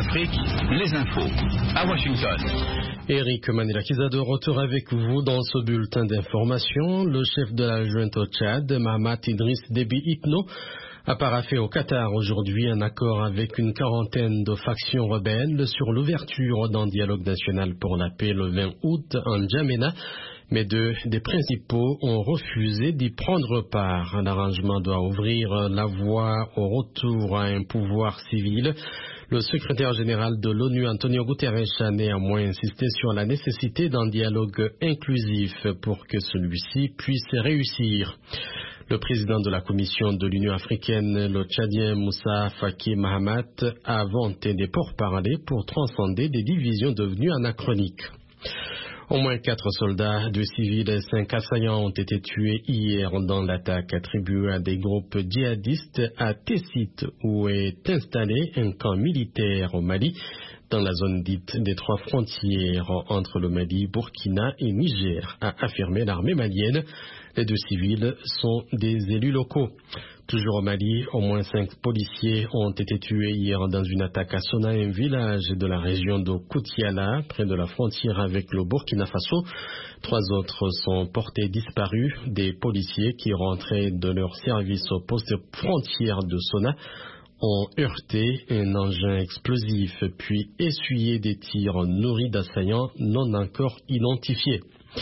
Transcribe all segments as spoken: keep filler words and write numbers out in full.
Afrique, les infos à Washington. Eric Manila-Kiza de retour avec vous dans ce bulletin d'information. Le chef de la junte au Tchad, Mahamat Idriss Déby Itno, a paraphé au Qatar aujourd'hui un accord avec une quarantaine de factions rebelles sur l'ouverture d'un dialogue national pour la paix le vingt août en N'Djamena. Mais deux des principaux ont refusé d'y prendre part. L'arrangement doit ouvrir la voie au retour à un pouvoir civil. Le secrétaire général de l'ONU, Antonio Guterres, a néanmoins insisté sur la nécessité d'un dialogue inclusif pour que celui-ci puisse réussir. Le président de la Commission de l'Union africaine, le Tchadien Moussa Faki Mahamat, a vanté des pourparlers pour transcender des divisions devenues anachroniques. Au moins quatre soldats, deux civils et cinq assaillants ont été tués hier dans l'attaque attribuée à des groupes djihadistes à Tessit, où est installé un camp militaire au Mali, dans la zone dite des trois frontières entre le Mali, Burkina et Niger, a affirmé l'armée malienne. Les deux civils sont des élus locaux. Toujours au Mali, au moins cinq policiers ont été tués hier dans une attaque à Sona, un village de la région de Koutiala, près de la frontière avec le Burkina Faso. Trois autres sont portés disparus. Des policiers qui rentraient de leur service au poste frontière de Sona ont heurté un engin explosif, puis essuyé des tirs nourris d'assaillants non encore identifiés.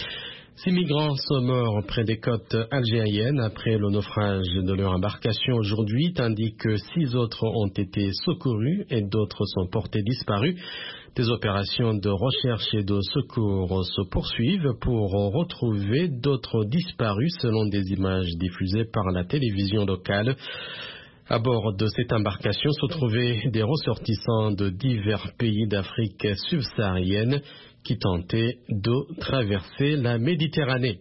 Six migrants sont morts près des côtes algériennes après le naufrage de leur embarcation aujourd'hui, tandis que six autres ont été secourus et d'autres sont portés disparus. Des opérations de recherche et de secours se poursuivent pour retrouver d'autres disparus selon des images diffusées par la télévision locale. À bord de cette embarcation se trouvaient des ressortissants de divers pays d'Afrique subsaharienne qui tentaient de traverser la Méditerranée.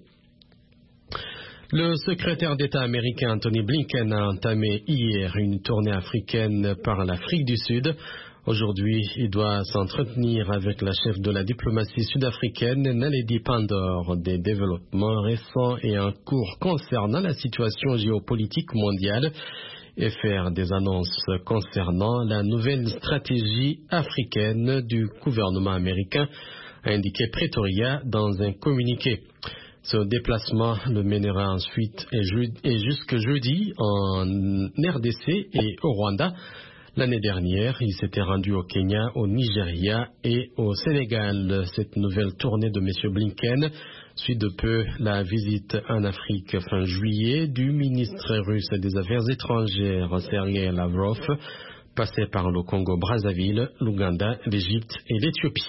Le secrétaire d'État américain Anthony Blinken a entamé hier une tournée africaine par l'Afrique du Sud. Aujourd'hui, il doit s'entretenir avec la chef de la diplomatie sud-africaine, Naledi Pandor, des développements récents et en cours concernant la situation géopolitique mondiale et faire des annonces concernant la nouvelle stratégie africaine du gouvernement américain, a indiqué Pretoria dans un communiqué. Ce déplacement le mènera ensuite et, je, et jusque jeudi en R D C et au Rwanda. L'année dernière, il s'était rendu au Kenya, au Nigeria et au Sénégal. Cette nouvelle tournée de M. Blinken suit de peu la visite en Afrique fin juillet du ministre russe des Affaires étrangères Sergei Lavrov, passé par le Congo-Brazzaville, l'Ouganda, l'Égypte et l'Éthiopie.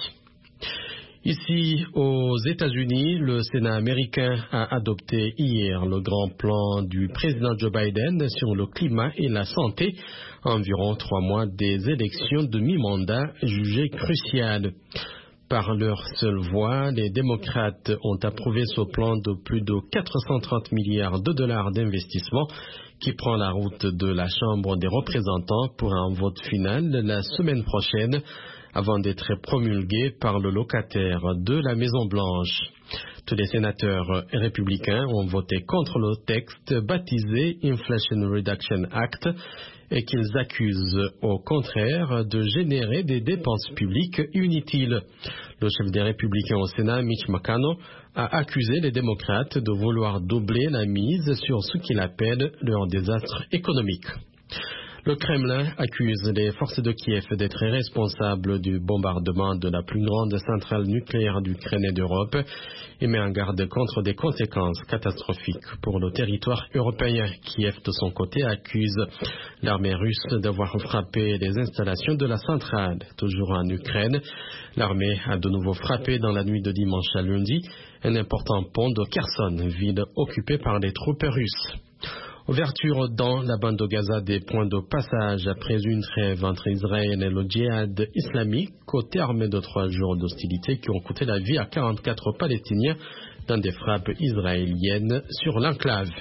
Ici, aux États-Unis, le Sénat américain a adopté hier le grand plan du président Joe Biden sur le climat et la santé, environ trois mois des élections de mi-mandat jugées cruciales. Par leur seule voix, les démocrates ont approuvé ce plan de plus de quatre cent trente milliards de dollars d'investissement qui prend la route de la Chambre des représentants pour un vote final la semaine prochaine, avant d'être promulgué par le locataire de la Maison-Blanche. Tous les sénateurs républicains ont voté contre le texte baptisé Inflation Reduction Act et qu'ils accusent au contraire de générer des dépenses publiques inutiles. Le chef des républicains au Sénat, Mitch McConnell, a accusé les démocrates de vouloir doubler la mise sur ce qu'il appelle leur désastre économique. Le Kremlin accuse les forces de Kiev d'être responsables du bombardement de la plus grande centrale nucléaire d'Ukraine et d'Europe et met en garde contre des conséquences catastrophiques pour le territoire européen. Kiev, de son côté, accuse l'armée russe d'avoir frappé les installations de la centrale. Toujours en Ukraine, l'armée a de nouveau frappé dans la nuit de dimanche à lundi un important pont de Kherson, ville occupée par les troupes russes. Ouverture dans la bande de Gaza des points de passage après une trêve entre Israël et le djihad islamique au terme de trois jours d'hostilité qui ont coûté la vie à quarante-quatre Palestiniens dans des frappes israéliennes sur l'enclave.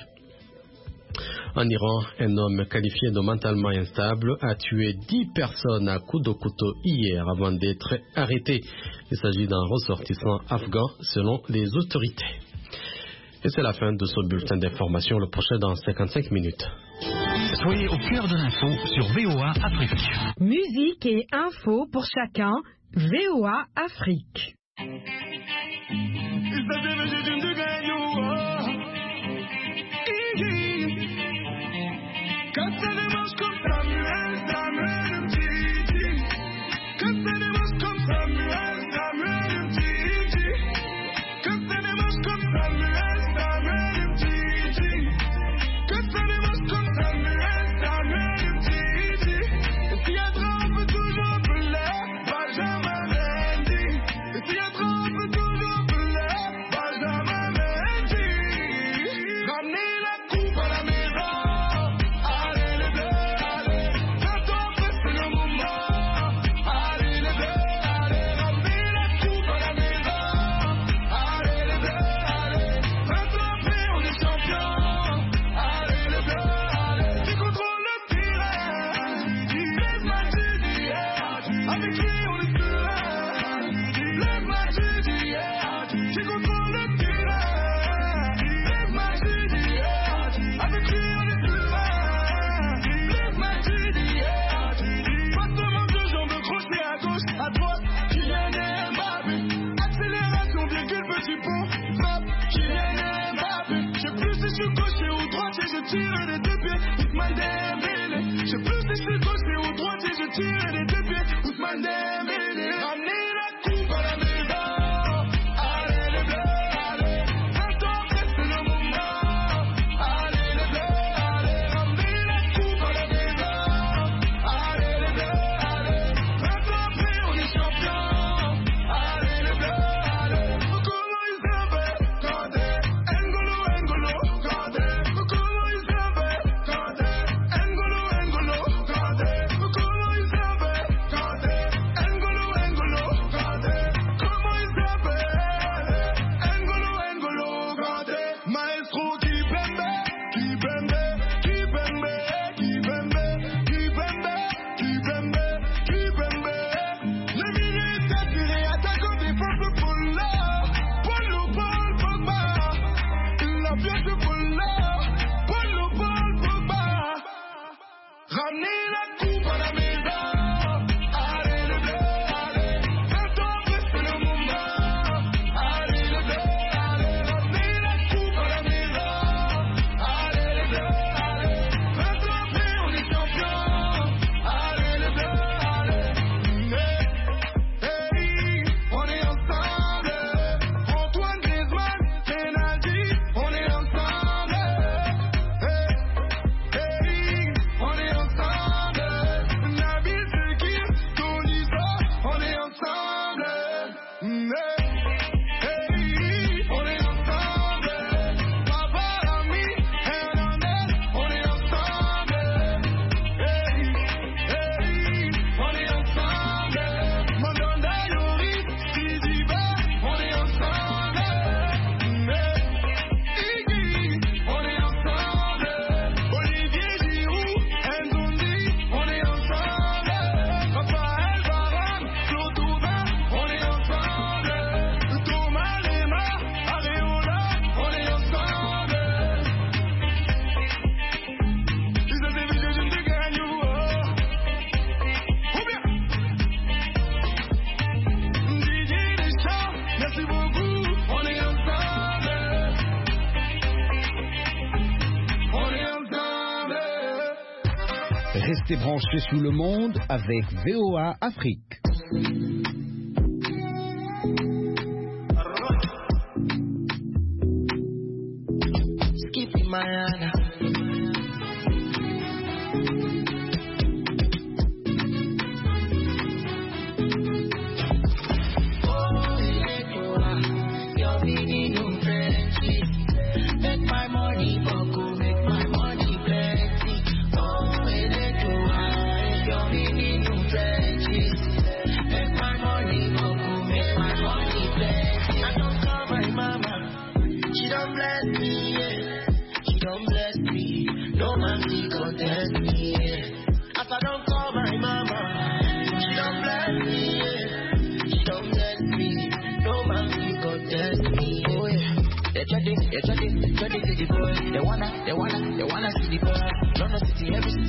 En Iran, un homme qualifié de mentalement instable a tué dix personnes à coups de couteau hier avant d'être arrêté. Il s'agit d'un ressortissant afghan selon les autorités. Et c'est la fin de ce bulletin d'information, le prochain dans cinquante-cinq minutes. Soyez au cœur de l'info sur V O A Afrique. Musique et info pour chacun, V O A Afrique. Restez branchés sous le monde avec V O A Afrique. Skippy man,